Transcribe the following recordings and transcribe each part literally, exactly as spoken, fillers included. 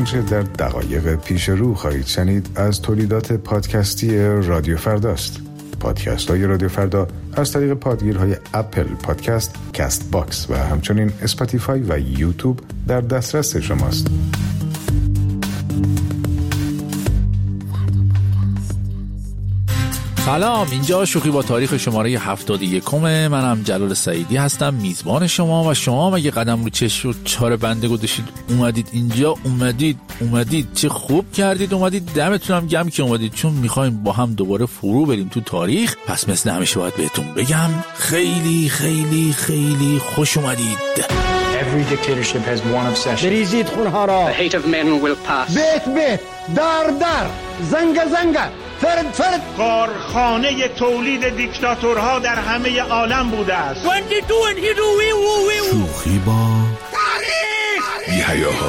آنچه در دقایق پیش رو خواهید شنید از تولیدات پادکستی رادیو فرداست. پادکست های رادیو فردا از طریق پادگیرهای اپل پادکست، کست باکس و همچنین اسپاتیفای و یوتیوب در دسترس شماست. سلام، اینجا شوخی با تاریخ شماره هفتاد و یک. منم جلال سعیدی هستم، میزبان شما. و شما اگه قدم رو چشم و چهار بنده گذاشتید اومدید اینجا، اومدید اومدید چه خوب کردید اومدید. دمتونم گرم که اومدید، چون میخوایم با هم دوباره فرو بریم تو تاریخ. پس مثل همیشه باید بهتون بگم خیلی خیلی خیلی خوش اومدید. Every dictatorship has one obsession. بریزید خونها را. The hate of men will pass. بیت بیت، دار دار، زنگ زنگ، فرد فرد. کارخانه تولید دیکتاتورها در همه عالم بوده است. شوخی با تاریخ. بی‌حیاها.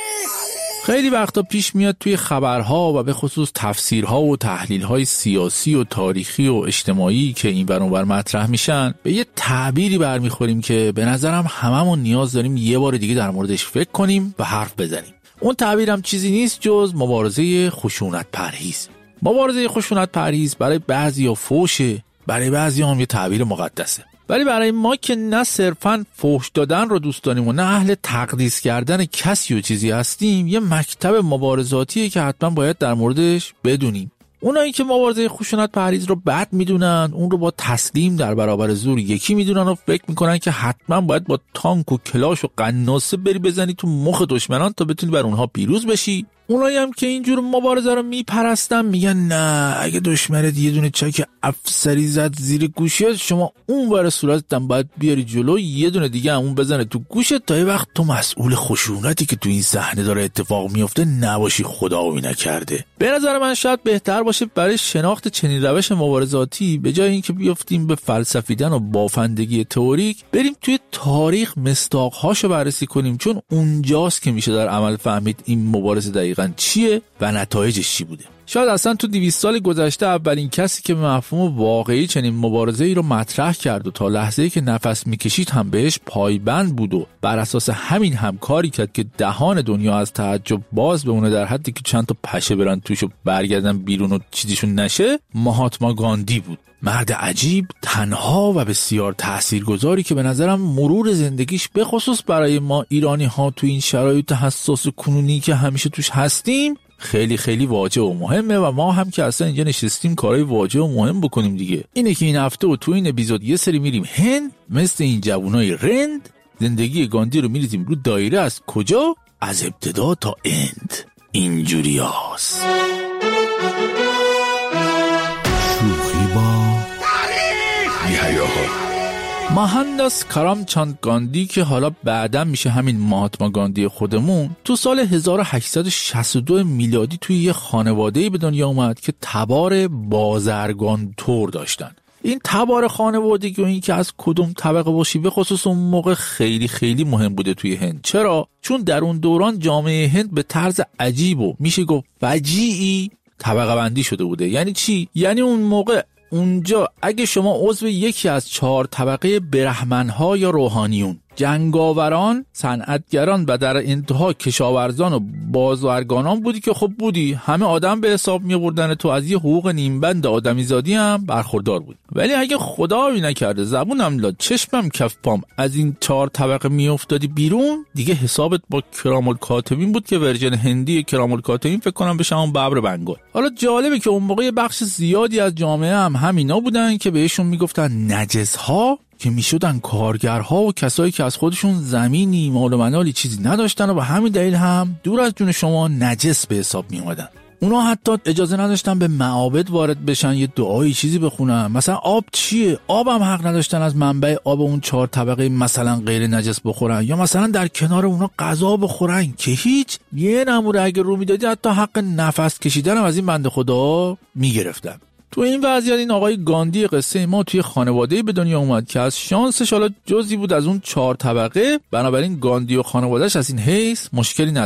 خیلی وقتا پیش میاد توی خبرها و به خصوص تفسیرها و تحلیلهای سیاسی و تاریخی و اجتماعی که این ور اون ور مطرح میشن، به یه تعبیری برمیخوریم که به نظرم هممون نیاز داریم یه بار دیگه در موردش فکر کنیم و حرف بزنیم. اون تعبیرم چیزی نیست جز مبارزه خشونت پرهیز. مبارزه خشونت پرهیز برای بعضیا فوشه، برای بعضیا هم یه تعبیر مقدسه. ولی برای ما که نه صرفاً فحش دادن رو دوست داریم و نه اهل تقدیس کردن کسی و چیزی هستیم، یه مکتب مبارزاتیه که حتما باید در موردش بدونیم. اونایی که مبارزه خشونت پرهیز رو بد میدونن، اون رو با تسلیم در برابر زور یکی میدونن و فکر میکنن که حتما باید با تانک و کلاش و قناصه بری بزنی تو مخ دشمنان تا بتونی بر اونها پیروز بشی. اونایی هم که اینجور مبارزه رو میپرستن میگن نه، اگه دشمنت یه دونه چک افسری زد زیر گوشت، شما اون ور صورتتم باید بیاری جلو، یه دونه دیگه همون بزنه تو گوشت تا یه وقت تو مسئول خشونتی که تو این صحنه داره اتفاق میفته نباشی، خداوی نکرده. به نظر من شاید بهتر باشه برای شناخت چنین روش مبارزاتی به جای اینکه بیافتیم به فلسفیدن و بافندگی تئوریک، بریم توی تاریخ مصداق‌هاشو بررسی کنیم، چون اونجاست که میشه در عمل فهمید این مبارزه دقیقاً چیه و نتایجش چی بوده. شاید اصلا تو دویست سال گذشته اولین کسی که به مفهوم واقعی چنین مبارزه‌ای رو مطرح کرد و تا لحظه‌ای که نفس میکشید هم بهش پایبند بود و بر اساس همین هم کاری کرد که دهان دنیا از تعجب باز بمونه، در حدی که چند تا پشه برن توش و برگردن بیرون و چیزیشون نشه، مهاتما گاندی بود. مرد عجیب، تنها و بسیار تاثیرگذاری که به نظرم مرور زندگیش به خصوص برای ما ایرانی ها تو این شرایط حساس و کنونی که همیشه توش هستیم خیلی خیلی واجب و مهمه و ما هم که اصلا اینجا نشستیم کارهای واجب و مهم بکنیم دیگه. اینه که این هفته و تو این اپیزود یه سری میریم هند، مثل این جوانای رند زندگی گاندی رو میریزیم رو دایره از کجا؟ از ابتدا تا اند. اینجوری هست. شوخی با مهندس کرامچاند گاندی که حالا بعداً میشه همین مهاتما گاندی خودمون، تو سال هزار و هشتصد و شصت و دو میلادی توی یه خانواده‌ای به دنیا اومد که تبار بازرگان تور داشتن. این تبار خانوادگی و این که از کدوم طبقه باشی به خصوص اون موقع خیلی خیلی مهم بوده توی هند. چرا؟ چون در اون دوران جامعه هند به طرز عجیب و میشه گفت فجیعی طبقه بندی شده بوده. یعنی چی؟ یعنی اون موقع اونجا اگه شما عضو یکی از چهار طبقه برهمن‌ها یا روحانیون، جنگاوران، صنعتگران و در انتها کشاورزان و بازرگانان بودی که خب بودی، همه آدم به حساب می‌آوردن، تو از یه حقوق نیمبند آدمیزادی هم برخوردار بود. ولی اگه خدایی نکرده زبونم لاد چشمم کف پام از این چهار طبقه میافتادی بیرون، دیگه حسابت با کرامالکاتبین بود که ورژن هندی کرامالکاتبین فکر کنم بشه همون ببر بنگال. حالا جالبه که اون موقع بخش زیادی از جامعه هم همینا بودن که بهشون میگفتن نجس‌ها، که میشدن کارگرها و کسایی که از خودشون زمینی مال و منالی چیزی نداشتن و به همین دلیل هم دور از جون شما نجس به حساب می اومدن. اونا حتی اجازه نداشتن به معابد وارد بشن، یه دعایی چیزی بخونن. مثلا آب چیه؟ آب هم حق نداشتن از منبع آب اون چهار طبقه مثلا غیر نجس بخورن، یا مثلا در کنار اونا غذا بخورن که هیچ. یه نموره اگه رو میدادی حتی حق نفس کشیدن هم از این بنده خدا میگرفتن. تو این وضعیت این آقای گاندی قصه ما توی خانواده‌ای به دنیا اومد که از شانسش حالا جزئی بود از اون چهار طبقه، بنابراین گاندی و خانواده‌اش از این حیث مشکلی نداشتن.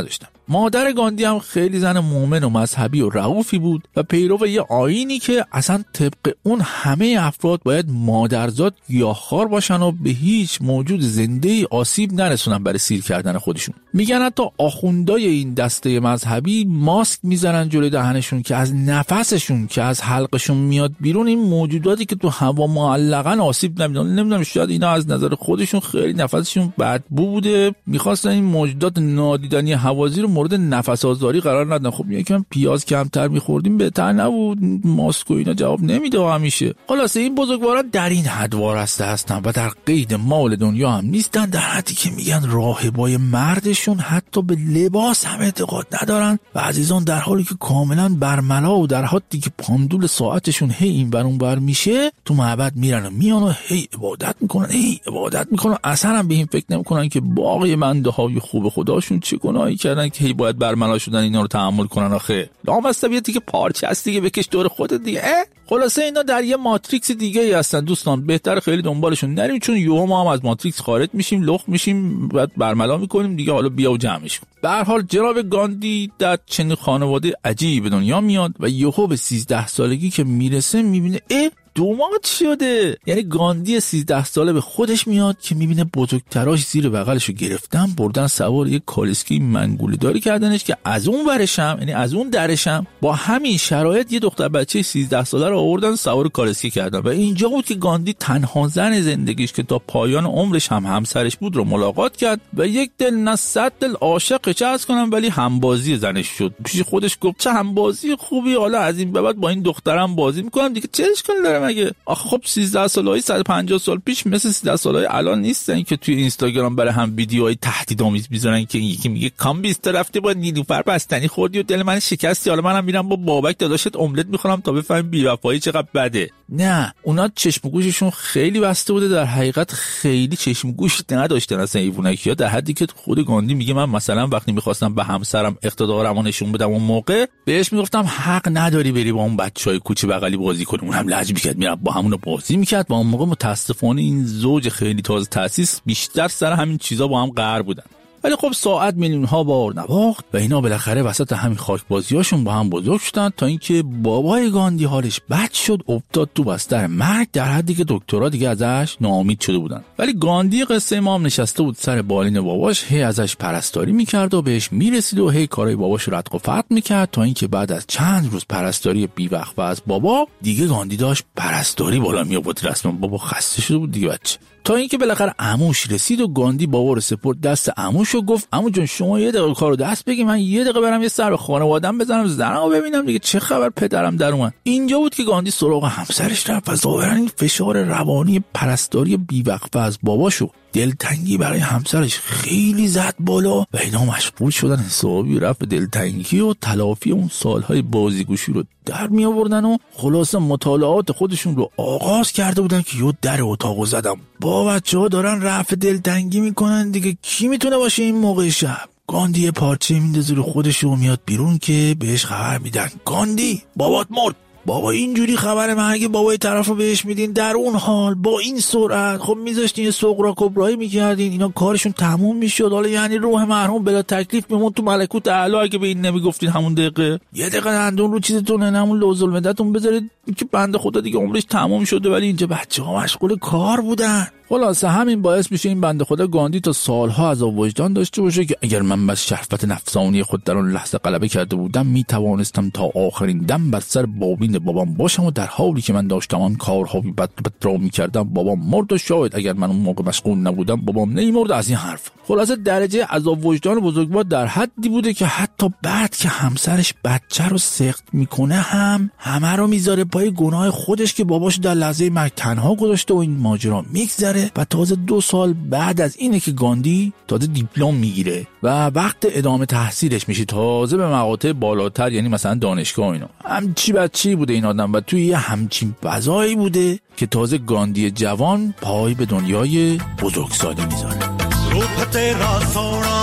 مادر گاندی هم خیلی زن مومن و مذهبی و رئوفی بود و پیرو یه آیینی که اصلا طبق اون همه افراد باید مادرزاد گیاهخوار باشن و به هیچ موجود زنده‌ای آسیب نرسونن برای سیر کردن خودشون. میگن حتی آخوندای این دسته مذهبی ماسک میزنن جلوی دهنشون که از نفسشون که از حلقشون میاد بیرون این موجوداتی که تو هوا معلقن آسیب نبینن. نمیدونم شاید اینا از نظر خودشون خیلی نفسشون بدبو بوده، میخواستن این موجودات نادیدنی هوازی رو مورد نفس آزاری قرار ندن. خب یکم پیاز کمتر میخوردیم بهتر نبود؟ ماسک و اینا جواب نمیده همیشه. خلاصه این بزرگواران در این حد وارسته هستن و در قید مال دنیا هم نیستن، در حدی که میگن راهبای مردشون حتی به لباس هم اعتقاد ندارن و عزیزان در حالی که کاملا برملا و در حدی که پاندول ساعتشون هی این بر اون بر میشه تو معبد میرن و میان و هی عبادت میکنن هی عبادت میکنن اصلا هم به این فکر نمیکنن که باقی بنده های خوب خداشون چه گناهی کردن که هی باید برملا شدن اینا رو تحمل کنن. آخه لامصبیتی که پارچه است دیگه، بکش دور خودت دیگه. خلاصه اینا در یه ماتریکس دیگه ای هستن دوستان، بهتره خیلی دنبالشون نریم چون یهو ما هم از ماتریکس خارج میشیم، لخت میشیم، بعد برملا میکنیم دیگه. حالا بیا و جمعش کن. به هر حال جناب گاندی در چنین خانواده عجیبی به دنیا میاد و یهو به سیزده سالگی که میرسه میبینه اه دومات شده. یعنی گاندی سیزده ساله به خودش میاد که میبینه بزرگتراش زیر بغلشو گرفتن بردن سوار یک کالسکی منگوله داری کردنش که از اون ورشم یعنی از اون درشم با همین شرایط یه دختر بچه سیزده ساله رو آوردن سوار کالسکی کردن. و اینجا بود که گاندی تنها زن زندگیش که تا پایان عمرش هم همسرش بود رو ملاقات کرد و یک دل نه صد دل عاشق چه از کنم ولی همبازی زنش شد. پیش خودش گفت چه همبازی خوبی، حالا از این به بعد با این دخترم بازی میکنم دیگه، چه اشکالی داره مگه؟ آخه خب سیزده سالای صد و پنجاه سال پیش مثل سیزده سالای الان نیستن که توی اینستاگرام برای هم ویدیوهای تهدیدآمیز میذارن که یکی میگه کام بیست رفته با نیلوفر بستنی خوردی و دل من شکستی، حالا منم میرم با بابک داداشت املت میخورم تا بفهمم بی‌وفایی چقدر بده. نه، اونا چشم گوششون خیلی بسته بوده، در حقیقت خیلی چشم گوش نداشتن اصلا ایوونکی‌ها، در حدی که خود گاندی میگه من مثلا وقتی میخواستم به همسرم اقتدارمو نشون بدم اون موقع بهش میگفتم حق نداری بری با اون بچهای کوچه بغلی بازی کنی، اونم لج میکرد میرفت با همونو بازی میکرد. و اون موقع متاسفانه این زوج خیلی تازه تأسیس بیشتر سر همین چیزا با هم قهر بودن. ولی خب ساعت میلیون ها بار نواخت و اینا بالاخره وسط همین خاک بازیاشون با هم بزرگ شدن تا اینکه بابای گاندی حالش بد شد، افتاد تو بستر مرگ، در حدی که دکترها دیگه ازش ناامید شده بودن. ولی گاندی قصه ما هم نشسته بود سر بالین باباش، هی ازش پرستاری میکرد و بهش میرسید و هی کارای باباش رو رد و فتح میکرد تا اینکه بعد از چند روز پرستاری بی‌وقفه از بابا دیگه گاندی داشت پرستاری بالا می آورد، رسما بابا خسته شده بود دیگه بچه. تا اینکه بالاخره عموش رسید و گاندی بابا رو سپرد دست عموش و گفت عمو جون شما یه دقیقه کارو دست بگی، من یه دقیقه برم یه سر به خانواده‌ام بزنم زنمو ببینم دیگه چه خبر پدرم در اومد. اینجا بود که گاندی سراغ همسرش رفت و ظاهرا این فشار روانی پرستاری بی‌وقفه از باباشو دلتنگی برای همسرش خیلی زد بالا و اینا مشغول شدن حسابی رفت دلتنگی و تلافی اون سالهای بازیگوشی رو در می آوردن و خلاصه مطالعات خودشون رو آغاز کرده بودن که یه در اتاقو زدم با بچه‌ها دارن رفع دلتنگی میکنن دیگه، کی میتونه باشه این موقع شب؟ گاندی یه پارچه میندازه رو خودش و میاد بیرون که بهش خبر میدن گاندی بابات مرد. بابا اینجوری خبر مرگ بابای طرفو بهش میدین در اون حال با این سرعت؟ خب میذاشتین یه سغرا کبرایی میکردین اینا کارشون تموم میشد، حالا یعنی روح مرحوم بلا تکلیف میمون تو ملکوت اعلی اگه به این نمیگفتین همون دقیقه. یه دقیقه دندون رو چیزتون نه همون لوز المدتون بذارید که بنده خدا دیگه عمرش تموم شده، ولی اینجا بچه‌ها مشغول کار بودن. خلاصه همین باعث میشه این بنده خدا گاندی تا سالها عذاب وجدان داشته باشه که اگر من بس شهوت نفسانی خود در اون لحظه غلبه کرده بودم میتوانستم تا آخرین دم بر سر بابین بابام باشم و در حالی که من داشتم آن کارها بد بد را میکردم بابام مرد و شاید اگر من اون موقع مشغول نبودم بابام نمیمرد. از این حرف خلاصه درجه عذاب وجدان بزرگوار در حدی بوده که حتی بعد که همسرش بچه رو سخت میکنه هم همه رو میذاره پای گناه خودش که باباش در لحظه مرگ تنها گذاشته و این ماجرا میگذره. و تازه دو سال بعد از اینه که گاندی تازه دیپلم میگیره و وقت ادامه تحصیلش میشه، تازه به مقاطع بالاتر یعنی مثلا دانشگاه اینا. همچی بچه‌ای بوده این آدم و توی یه همچین فضایی بوده که تازه گاندی جوان پای به دنیای بزرگسالی میذاره. روح تیرا سونا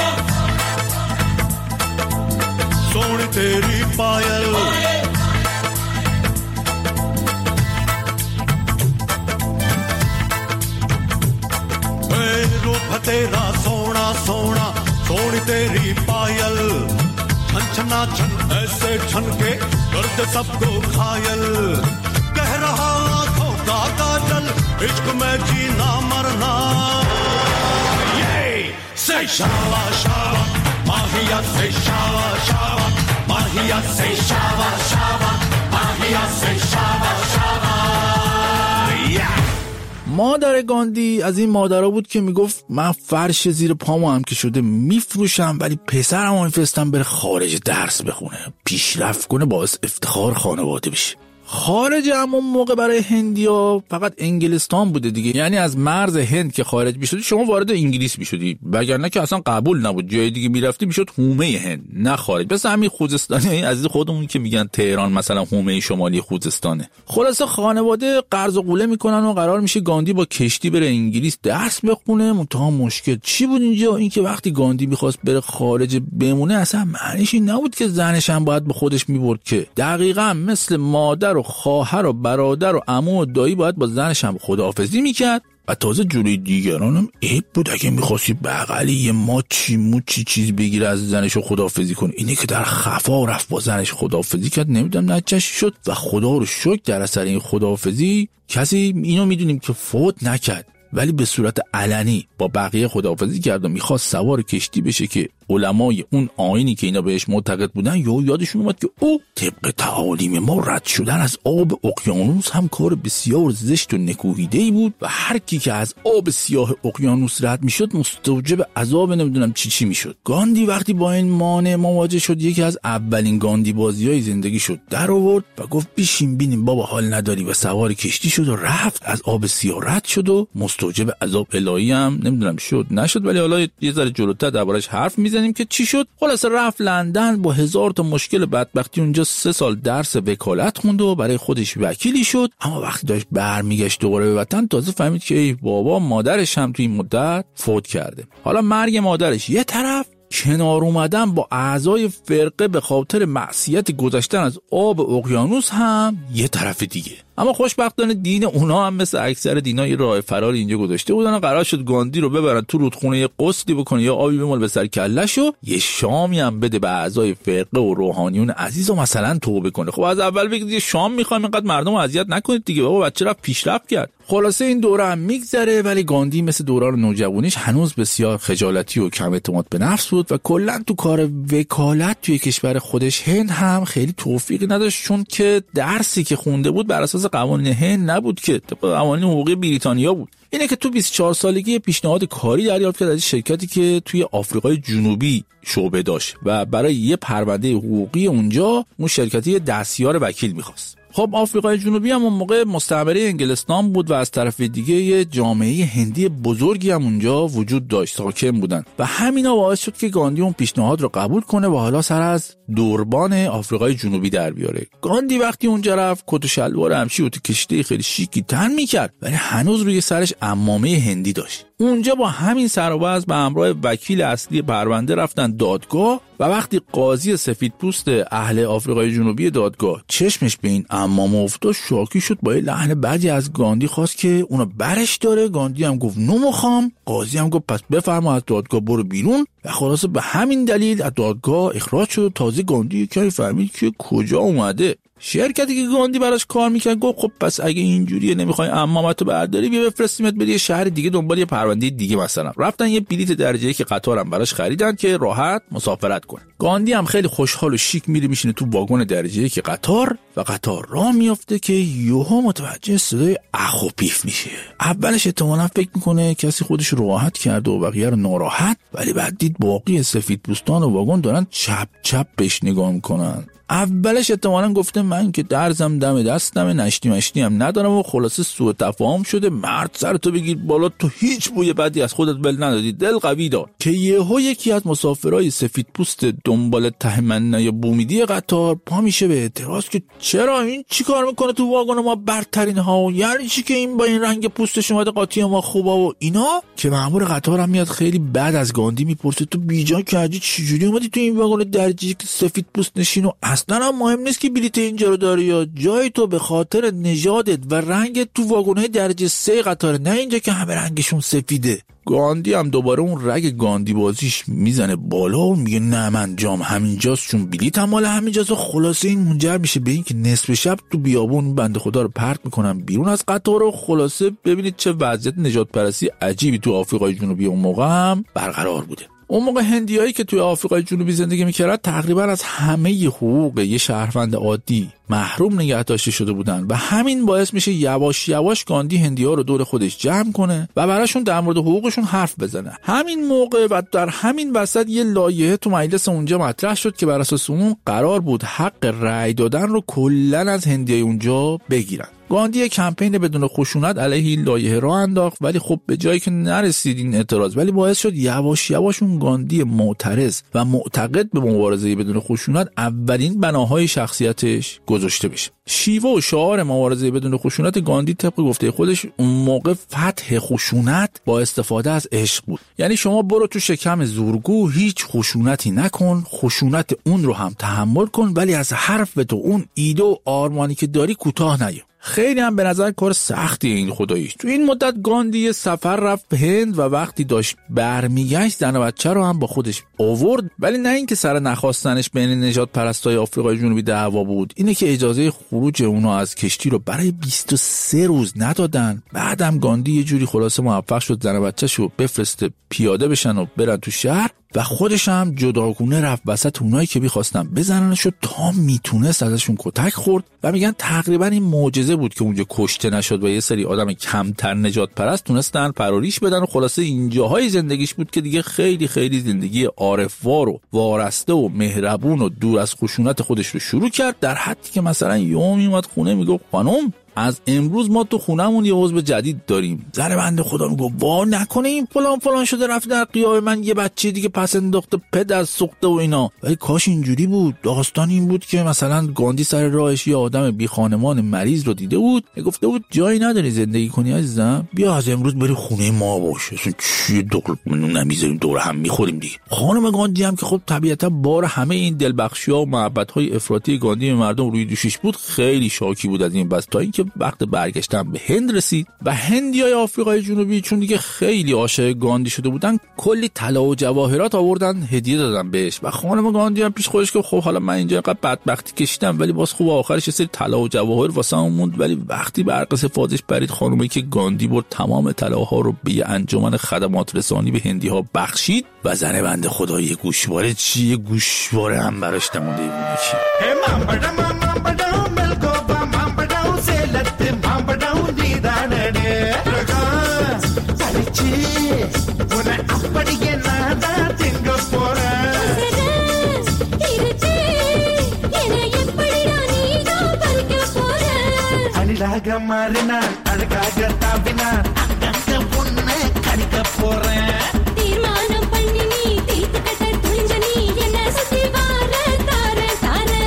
سونی تیری پایل तेरा सोना सोना सोनी तेरी पायल छन छना छन ऐसे छन के करते सबको घायल कह रहा आंखों का काजल इश्क में जीना मरना ये से शावा शावा माहिया से शावा शावा माहिया से शावा शावा माहिया से शावा शावा مادر گاندی از این مادرها بود که میگفت من فرش زیر پامو هم که شده میفروشم ولی پسرم میفرستم بره خارج درس بخونه پیشرفت کنه باعث افتخار خانواده بشه. خارج همون موقع برای هندیا فقط انگلستان بوده دیگه، یعنی از مرز هند که خارج میشدی شما وارد انگلیس میشدی، وگرنه که اصلا قبول نبود. جای دیگه میرفتی میشد حومه هند نه خارج. مثلا همین خوزستانی عزیز خودمون که میگن تهران مثلا حومه شمالی خوزستانه. خلاصه خانواده قرض و قوله میکنن و قرار میشه گاندی با کشتی بره انگلیس درس بخونه. منتها مشکل چی بود اینجا؟ اینکه وقتی گاندی میخواست بره خارج بمونه اصلا معنیش این نبود که زنش هم باید به خودش میبرد، که دقیقاً مثل مادر و خواهر و برادر و عمو و دایی باید با زنش هم خداحافظی میکرد و تازه جلوی دیگرانم عیب بود اگه میخواستی بغلی یه ماچی موچی چیز بگیره از زنش رو خداحافظی کنه. اینه که در خفا رفت با زنش خداحافظی کرد، نمیدونم نچشی شد و خدا رو شکر در اثر این خداحافظی کسی اینو میدونیم که فوت نکرد، ولی به صورت علنی با بقیه خداحافظی کرد و میخواست سوار کشتی بشه که علمای اون آیینی که اینا بهش معتقد بودن یا یادشون اومد که او طبق تعالیم ما رد شدن از آب اقیانوس هم کار بسیار زشت و نکوهیده‌ای بود و هر کی که از آب سیاه اقیانوس رد میشد مستوجب عذاب نمیدونم چی چی میشد. گاندی وقتی با این مانع مواجه شد یکی از اولین گاندی بازیای زندگی شد در آورد و گفت بیشین بینیم بابا حال نداری و سوار کشتی شد و رفت از آب سیاه رد شد و مستوجب عذاب الهی هم نمیدونم شد نشد، ولی حالا یه ذره جلوتر دربارش حرف میزنیم که چی شد. خلاصه رفت لندن با هزار تا مشکل بدبختی اونجا سه سال درس وکالت خوند و برای خودش وکیلی شد. اما وقتی داشت برمیگشت دوباره به وطن تازه فهمید که ای بابا مادرش هم توی این مدت فوت کرده. حالا مرگ مادرش یه طرف، کنار اومدن با اعضای فرقه به خاطر معصیت گذشتن از آب اقیانوس هم یه طرف دیگه. اما خوشبختانه دین اونا هم مثل اکثر دینای راه فرار اینجا گذاشته بودن و قرار شد گاندی رو ببرن تو رودخونه یه قسطی بکنه یا آبی بمال به سر کله‌ش و یه شامی هم بده به اعضای فرقه و روحانیون عزیز و مثلا توبه کنه. خب از اول بگید یه شام می‌خوایم اینقدر مردم رو اذیت نکنید دیگه، بابا بچه رفت پیشرفت کرد. خلاصه این دوره هم میگذره ولی گاندی مثل دوران نوجوانیش هنوز بسیار خجالتی و کم اعتماد به نفس بود و کلا تو کار وکالت توی کشور خودش هند هم خیلی توفیقی نداشت، چون که درسی که خونده بود بر اساس قوانین هند نبود که طبق قوانین حقوقی بریتانیا بود. اینه که تو بیست و چهار سالگی پیشنهاد کاری دریافت کرد از شرکتی که توی آفریقای جنوبی شعبه داشت و برای یه پرونده حقوقی اونجا اون شرکتی دستیار وکیل می‌خواست. خب آفریقای جنوبی هم اون موقع مستعمره انگلستان بود و از طرف دیگه یه جامعه هندی بزرگی هم اونجا وجود داشت، ساکن بودن و همینا باعث شد که گاندی اون پیشنهاد رو قبول کنه و حالا سر از دوربان آفریقای جنوبی در بیاره. گاندی وقتی اونجا رفت کت و شلوار همشی و تو کشتی خیلی شیکی تن میکرد ولی هنوز روی سرش عمامه هندی داشت. اونجا با همین سر و وضع به همراه وکیل اصلی پرونده رفتن دادگاه و وقتی قاضی سفیدپوست اهل آفریقای جنوبی دادگاه چشمش به این عمامه افتاد شاکی شد، با یه لحن بعدی از گاندی خواست که اونو برش داره. گاندی هم گفت نمیخوام. قاضی هم گفت پس بفرما از دادگاه برو بیرون و خلاصه به همین دلیل از دادگاه اخراج شد. تازه گاندی که فهمید که کجا اومده. شرکتی که گاندی براش کار میکرد گفت خب پس اگه اینجوریه نمیخوای عمامتو برداری بیا بفرستیمت بری یه شهر دیگه دنبال یه پرونده دیگه. مثلا رفتن یه بلیت درجه که قطارم براش خریدن که راحت مسافرت کنه. گاندی هم خیلی خوشحال و شیک میره میشینه تو واگن درجه که قطار و قطار راه میافته که یهو متوجه صدای اخ و پیف میشه. اولش احتمالاً فکر میکنه کسی خودش راحت کرده و بقیه رو ناراحت، ولی بعد دید باقی سفیدپوستان واگن دارن چپ چپ بهش نگاه میکنن. اولش احتمالاً گفته من که درزم دم دستمه نشتی مشتی هم ندارم و خلاصه سوء تفاهم شده. مرد سرتو بگیر بالا، تو هیچ بوی بدی از خودت بل ندادی، دل قوی دار. که یهو یکی از مسافرای سفیدپوست دنبال ته من یا بومیدی قطار پا میشه به اعتراض که چرا این چیکار میکنه تو واگن ما برترین ها، یعنی چی که این با این رنگ پوستش اومده قاطی ما خوبا و اینا. که مأمور قطار هم میاد خیلی بعد از گاندی میپرسه تو بیجا کردی چجوری اومدی تو این واگن درجه که سفیدپوست نشین و اصلا هم مهم نیست که بلیت این اینجا رو داری یا جای تو به خاطر نژادت و رنگت تو واگن‌های درجه سه قطاره، نه اینجا که همه رنگشون سفیده. گاندی هم دوباره اون رگ گاندی بازیش میزنه بالا و میگه نه من جام همینجاست چون بلیطم مال همینجاست. و خلاصه این منجر میشه به این که نصف شب تو بیابون بنده خدا رو پرت میکنن بیرون از قطار. و خلاصه ببینید چه وضعیت نجات پرستی عجیبی تو آفریقای جنوبی اون موقع هم برقرار بوده. اون موقع هندیایی که توی آفریقای جنوبی زندگی میکردن تقریبا از همه حقوق یه شهروند عادی محروم نگه داشته شده بودن و همین باعث میشه یواش یواش گاندی هندی‌ها رو دور خودش جمع کنه و براشون در مورد حقوقشون حرف بزنه. همین موقع و در همین وسط یه لایحه تو مجلس اونجا مطرح شد که بر اساس اون قرار بود حق رأی دادن رو کلاً از هندیای اونجا بگیرن. گاندی کمپین بدون خشونت علیه این لایحه را انداخت، ولی خب به جایی که نرسید این اعتراض، ولی باعث شد یواش یواش اون گاندی معترض و معتقد به مبارزه بدون خشونت اولین بناهای شخصیتش گذاشته بشه. شیوه و شعار مبارزه بدون خشونت گاندی طبق گفته خودش اون موقع فتح خشونت با استفاده از عشق بود. یعنی شما برو تو شکم زورگو، هیچ خشونتی نکن، خشونت اون رو هم تحمل کن، ولی از حرف تو اون ایده و آرمانی که داری کوتاه نیا. خیلی هم به نظر کار سختی این خداییش. تو این مدت گاندی سفر رفت به هند و وقتی داشت برمیگشت زن و بچه رو هم با خودش آورد، ولی نه اینکه سر نخواستنش بین نژاد پرستای آفریقای جنوبی دعوا بود، اینه که اجازه خروج اونا از کشتی رو برای بیست و سه روز ندادن. بعدم گاندی یه جوری خلاصه موفق شد زن و بچه‌شو بفرسته پیاده بشن و برن تو شهر و خودش هم جداگونه رفت وسط اونایی که می‌خواستن بزننشو تا میتونست ازشون کتک خورد و میگن تقریبا این معجزه بود که اونجا کشته نشد و یه سری آدم کمتر نجات پرست تونستن پراریش بدن. و خلاصه اینجاهای زندگیش بود که دیگه خیلی خیلی زندگی عارفوار و وارسته و مهربون و دور از خشونت خودش رو شروع کرد، در حدی که مثلا یومی اومد خونه میگه خانم از امروز ما تو خونمون یه عضو جدید داریم. زن بنده خدا میگه وا نکنه این فلان فلان شده رفت در قیاب من یه بچه دیگه پس انداخته پدر سوخته و اینا. ولی کاش اینجوری بود. داستان این بود که مثلا گاندی سر راهش یه آدم بی خانمان مریض رو دیده بود، گفته بود جایی نداری زندگی کنی عزیزم، بیا از امروز بری خونه ما باش، اصلا چی دقل نمیذاریم دور هم میخوریم دیگه. خانم گاندی هم که خب طبیعتا بار همه این دلبخشی‌ها و محبت‌های افراطی گاندی به مردم روی دوشش بود، خیلی شاکی بود از این. بس تا اینکه وقت برگشتن به هند رسید و هندیای آفریقای جنوبی چون دیگه خیلی عاشق گاندی شده بودن کلی طلا و جواهرات آوردن هدیه دادن بهش و خانم گاندی هم پیش خودش که خب حالا من اینجا اینقدر بدبختی کشیدم ولی باز خوب آخرش یه سری طلا و جواهر واسم موند. ولی وقتی برق سفارش پرید خانومی که گاندی برد تمام طلاها رو به انجمن خدمات رسانی به هندی ها بخشید و زن بنده خدا یه گوشواره چی یه گوشواره هم براش نمونده بود. Marina, algaga tabina, aganga punne kadika pore. Tirmanam pannini, teethukata tulinjani, enna suthi vaara tare tare.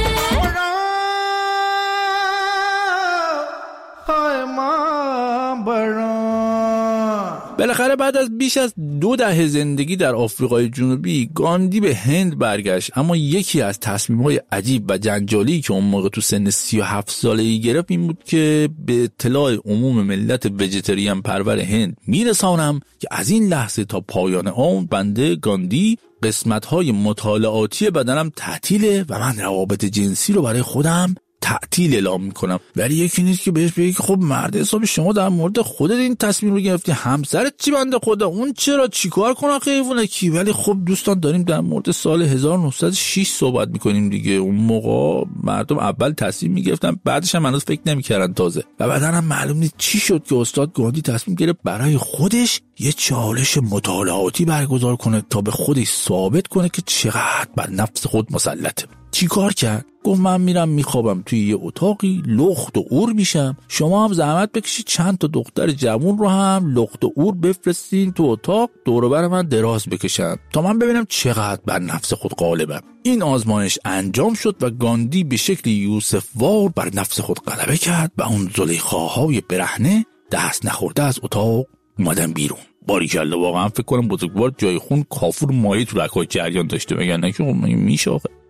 Hoy ma baro. بالاخره بعد از بیش از دو دهه زندگی در آفریقای جنوبی گاندی به هند برگشت، اما یکی از تصمیم‌های عجیب و جنجالی که اون موقع تو سن سی و هفت سالگی گرفت این بود که به اطلاع عموم ملت ویژیتریان پرور هند میرسانم که از این لحظه تا پایان عمر بنده گاندی قسمت‌های مطالعاتی بدنم تعطیله و من روابط جنسی رو برای خودم تعطیل اعلام میکنم. ولی یکی نیست که بهش بگه خب مرد حساب شما در مورد خودت این تصمیم رو گرفتی، همسرت چی بنده خدا اون چرا چیکار کنه حیوانه کی. ولی خب دوستان داریم در مورد سال هزار و نهصد و شش صحبت میکنیم دیگه. اون موقع مردم اول تصمیم میگرفتن بعدش هم هنوز فکر نمیکردن تازه و بعداً هم معلوم نیست چی شد که استاد گاندی تصمیم گرفت برای خودش یه چالش مطالعاتی برگزار کنه تا به خودش ثابت کنه که چقدر بر نفس خود مسلطه. چی کار کرد؟ گفت من میرم میخوابم توی یه اتاقی لخت و اور میشم، شما هم زحمت بکشید چند تا دختر جوون رو هم لخت و اور بفرستین تو اتاق دور و بر من دراز بکشن تا من ببینم چقدر بر نفس خود غالبم. این آزمایش انجام شد و گاندی به شکل یوسف وار بر نفس خود غلبه کرد و اون زلیخاهای برهنه دست نخورده از اتاق اومدن بیرون. باریکلا، واقعا فکر کنم بزرگوار جای خون کافور مایه تو رگ‌های جریان داشته، بگن نه که میشه.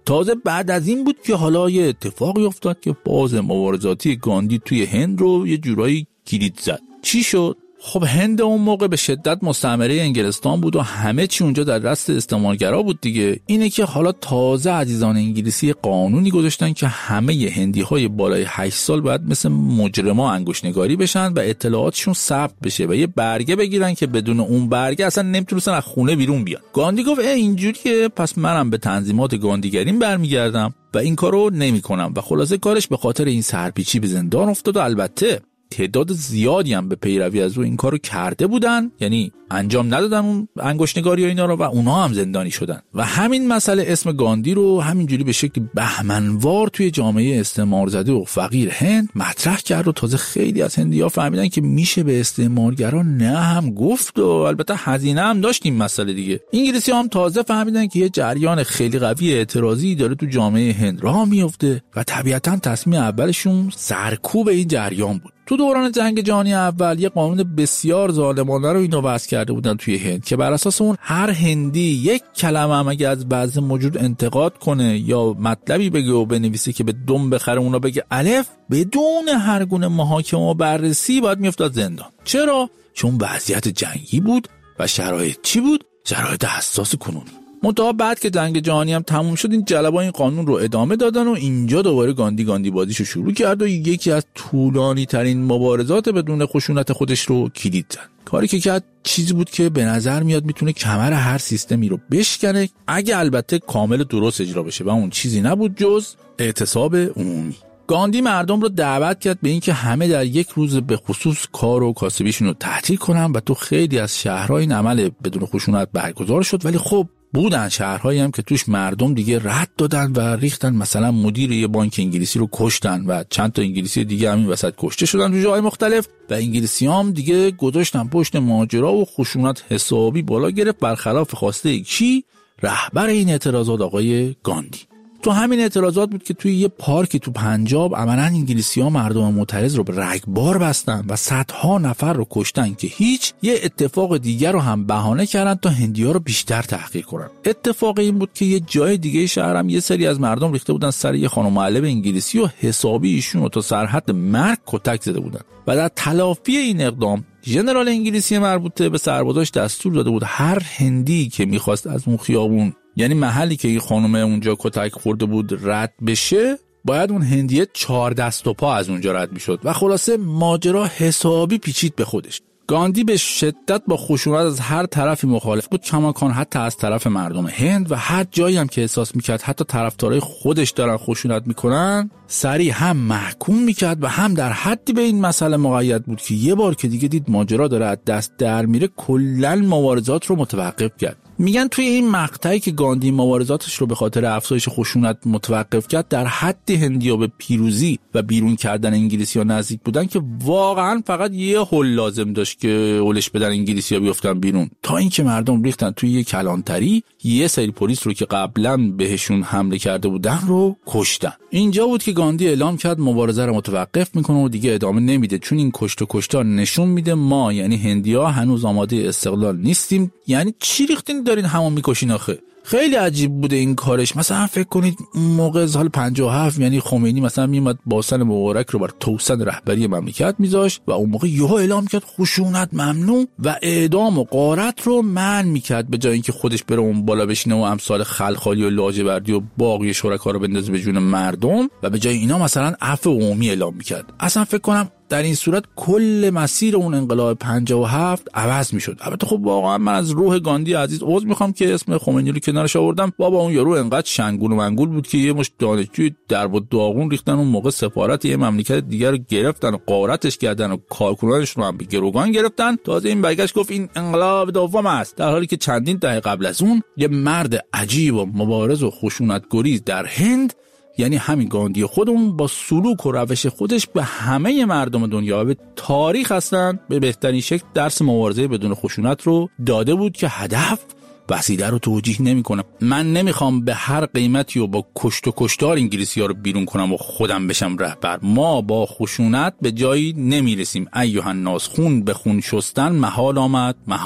تازه بعد از این بود که حالا یه اتفاقی افتاد که باز مبارزاتی گاندی توی هند رو یه جورایی کلید زد. چی شد؟ خب هند اون موقع به شدت مستعمره انگلستان بود و همه چی اونجا در دست استعمارگرا بود دیگه. اینه که حالا تازه عزیزان انگلیسی قانونی گذاشتن که همه هندی‌های بالای هشت سال باید مثل مجرما انگشت‌نگاری بشن و اطلاعاتشون ثبت بشه و یه برگه بگیرن که بدون اون برگه اصلا نمیتونستن از خونه بیرون بیان. گاندی گفت اینجوریه، پس منم به تنظیمات گاندیگریم برمیگردم و این کارو نمی‌کنم و خلاصه کارش به خاطر این سرپیچی به زندان افتاد و البته تعداد زیادی هم به پیروی از او این کارو کرده بودن، یعنی انجام ندادن اون انگشت‌نگاری و اینا رو و اونها هم زندانی شدن و همین مسئله اسم گاندی رو همینجوری به شکل بهمنوار توی جامعه استعمار زده و فقیر هند مطرح کرد و تازه خیلی از هندی‌ها فهمیدن که میشه به استعمارگرا نه هم گفت و البته هزینه هم داشت این مسئله دیگه. انگلیسی هم تازه فهمیدن که یه جریان خیلی قوی اعتراضی داره تو جامعه هند راه میفته و طبیعتاً تصمیم اولشون سرکوب این جریان بود. تو دوران جنگ جهانی اول یه قانون بسیار ظالمانه رو اینا وضع کرده بودن توی هند که بر اساس اون هر هندی یک کلمه هم اگه از بعض موجود انتقاد کنه یا مطلبی بگه و بنویسه که به دم بخره اونا بگه الف، بدون هر گونه محاکمه و بررسی باید میافتاد زندان. چرا؟ چون وضعیت جنگی بود و شرایط چی بود؟ شرایط حساس کنونی. منتها بعد که جنگ جهانی هم تموم شد این جلبا این قانون رو ادامه دادن و اینجا دوباره گاندی گاندی بازیشو شروع کرد و یکی از طولانی ترین مبارزات بدون خشونت خودش رو کلید زد. کاری که کرد چیزی بود که به نظر میاد میتونه کمر هر سیستمی رو بشکنه اگه البته کامل درست اجرا بشه و اون چیزی نبود جز اعتصاب عمومی. گاندی مردم رو دعوت کرد به اینکه همه در یک روز به خصوص کار و کاسبیشون رو تعطیل کنن و تو خیلی از شهرها این عمل بدون خشونت برگزار شد، ولی خب بودن شهرهایی هم که توش مردم دیگه رد دادن و ریختن، مثلا مدیر یه بانک انگلیسی رو کشتن و چند تا انگلیسی دیگه همین وسط کشته شدن تو جاهای مختلف و انگلیسی هم دیگه گذاشتن پشت ماجرا و خشونت حسابی بالا گرفت برخلاف خواسته کی؟ رهبر این اعتراضات آقای گاندی. تو همین اعتراضات بود که توی یه پارکی تو پنجاب عملاً انگلیسی‌ها مردم معترض رو به رگبار بستن و صدها نفر رو کشتن که هیچ، یه اتفاق دیگر رو هم بهانه کردن تا هندی‌ها رو بیشتر تحقیر کنن. اتفاق این بود که یه جای دیگه شهر هم یه سری از مردم ریخته بودن سر یه خانم معلم انگلیسی و حسابی ایشون رو تا سرحد مرگ کتک زده بودن و در تلافی این اقدام ژنرال انگلیسی مربوطه به سربازاش دستور داده بود هر هندی که می‌خواست از اون خیابون، یعنی محلی که این خانم اونجا کتک خورده بود، رد بشه، باید اون هندیه چهار دست و پا از اونجا رد میشد و خلاصه ماجرا حسابی پیچید به خودش. گاندی به شدت با خشونت از هر طرفی مخالف بود، کماکان حتی از طرف مردم هند، و هر جایی هم که احساس میکرد حتی طرفدارای خودش دارن خشونت میکنن سریع هم محکوم میکرد و هم در حدی به این مسئله مقید بود که یه بار که دیگه دید ماجرا داره از دست در میره کلاً مبارزات رو متوقف کرد. میگن توی این مقطعی که گاندی مبارزاتش رو به خاطر افزایش خشونت متوقف کرد در حدی هندی‌ها به پیروزی و بیرون کردن انگلیسی‌ها نزدیک بودن که واقعاً فقط یه هول لازم داشت که هولش بدن انگلیسی‌ها بیفتن بیرون، تا اینکه مردم ریختن توی یه کلانتری یه سری پلیس رو که قبلاً بهشون حمله کرده بودن رو کشتن. اینجا بود که گاندی اعلام کرد مبارزه رو متوقف میکنه و دیگه ادامه نمیده، چون این کشت و کشتار نشون میده ما یعنی هندی‌ها هنوز آماده استقلال نیستیم. یعنی چی ریختین دارین همون میکشین آخه؟ خیلی عجیب بوده این کارش. مثلا فکر کنید موقع سال پنجاه و هفت یعنی خمینی مثلا میومد باسن مبارک رو بر توسن رهبری مملکت میذاشت و اون موقع یهو اعلام کرد خشونت ممنوع و اعدام و غارت رو منع میکرد، به جای اینکه خودش بره اون بالا بشینه و امثال خلخالی و لاجوردی و باقی شرکا رو بندازه به جون مردم و به جای اینا مثلا عفو عمومی اعلام میکرد. اصلا فکر کنم در این صورت کل مسیر اون انقلاب پنجاه و هفت عوض میشد. البته خب واقعا من از روح گاندی عزیز عذر میخوام که اسم خمینی رو کنارش آوردم. بابا اون یارو انقدر شنگول و منگول بود که یه مشت دانشجوی درب و داغون ریختن اون موقع سفارت یه مملکت دیگر رو گرفتن و غارتش کردن و کارکنانش رو هم به گروگان گرفتن. تازه این برگشت گفت این انقلاب دوم است، در حالی که چندین دهه قبل از اون یه مرد عجیب و مبارز و خشونت‌گریز در هند، یعنی همین گاندی خودمون، با سلوک و روش خودش به همه مردم دنیا و به تاریخ هستن به بهترین شکل درس مبارزه بدون خشونت رو داده بود که هدف وسیله رو توجیه نمی کنم. من نمیخوام به هر قیمتی و با کشت و کشتار انگلیسی ها رو بیرون کنم و خودم بشم رهبر. ما با خشونت به جایی نمیرسیم. ایها الناس، خون به خون شستن محال آمد محال.